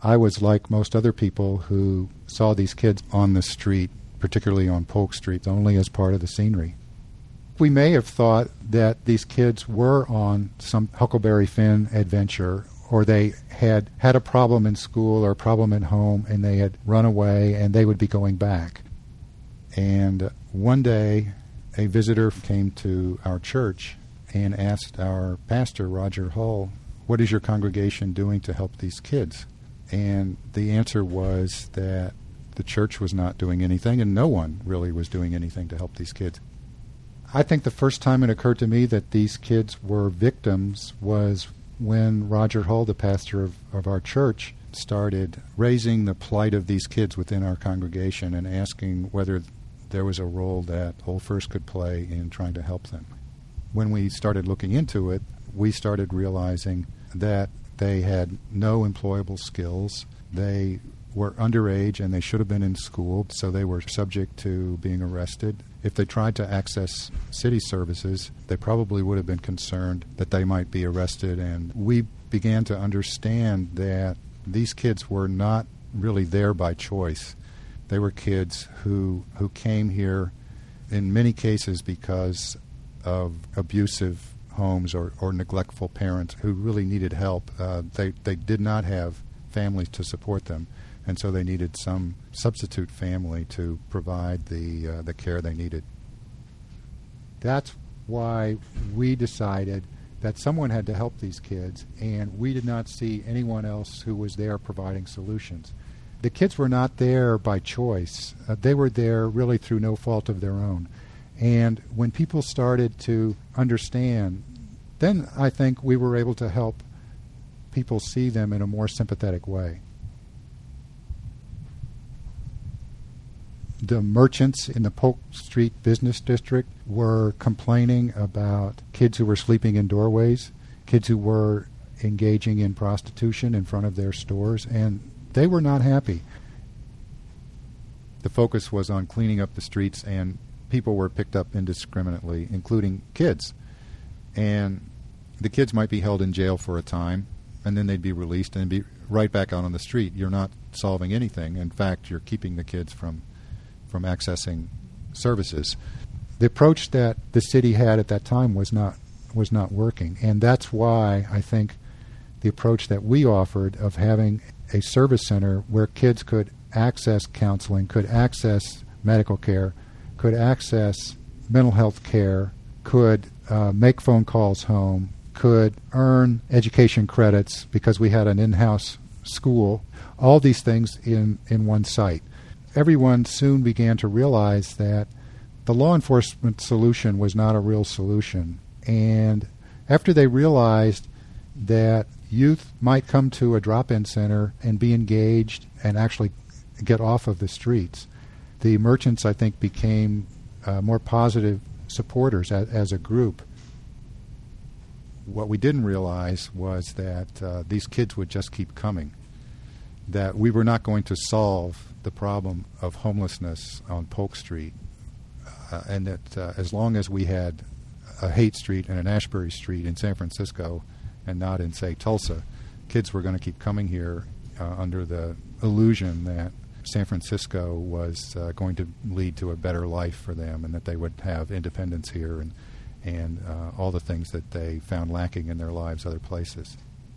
I was like most other people who saw these kids on the street, particularly on Polk Street, only as part of the scenery. We may have thought that these kids were on some Huckleberry Finn adventure, or they had had a problem in school or a problem at home and they had run away and they would be going back. And one day a visitor came to our church and asked our pastor, Roger Hull, "What is your congregation doing to help these kids?" And the answer was that the church was not doing anything and no one really was doing anything to help these kids. I think the first time it occurred to me that these kids were victims was when Roger Hull, the pastor of our church, started raising the plight of these kids within our congregation and asking whether there was a role that Old First could play in trying to help them. When we started looking into it, we started realizing that they had no employable skills. They were underage and they should have been in school, so they were subject to being arrested. If they tried to access city services, they probably would have been concerned that they might be arrested. And we began to understand that these kids were not really there by choice. They were kids who came here in many cases because of abusive homes or neglectful parents who really needed help. They did not have families to support them, and so they needed some substitute family to provide the care they needed. That's why we decided that someone had to help these kids, and we did not see anyone else who was there providing solutions. The kids were not there by choice. They were there really through no fault of their own. And when people started to understand, then I think we were able to help people see them in a more sympathetic way. The merchants in the Polk Street Business District were complaining about kids who were sleeping in doorways, kids who were engaging in prostitution in front of their stores, and they were not happy. The focus was on cleaning up the streets, and people were picked up indiscriminately, including kids. And the kids might be held in jail for a time, and then they'd be released and be right back out on the street. You're not solving anything. In fact, you're keeping the kids from accessing services. The approach that the city had at that time was not working, and that's why I think the approach that we offered of having a service center where kids could access counseling, could access medical care, could access mental health care, could make phone calls home, could earn education credits because we had an in-house school, all these things in one site. Everyone soon began to realize that the law enforcement solution was not a real solution. And after they realized that youth might come to a drop-in center and be engaged and actually get off of the streets, the merchants, I think, became more positive supporters as a group. What we didn't realize was that these kids would just keep coming, that we were not going to solve the problem of homelessness on Polk Street, and that as long as we had a Haight Street and an Ashbury Street in San Francisco and not in, say, Tulsa, kids were going to keep coming here under the illusion that San Francisco was going to lead to a better life for them and that they would have independence here and all the things that they found lacking in their lives other places.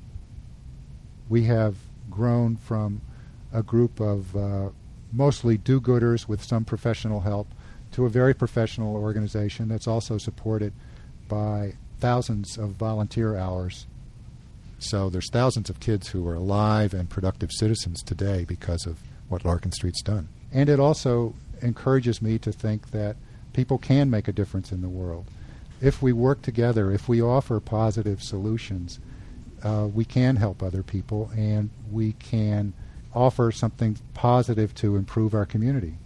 We have grown from a group of mostly do-gooders with some professional help to a very professional organization that's also supported by thousands of volunteer hours. So there's thousands of kids who are alive and productive citizens today because of what Larkin Street's done. And it also encourages me to think that people can make a difference in the world. If we work together, if we offer positive solutions, we can help other people and we can offer something positive to improve our community.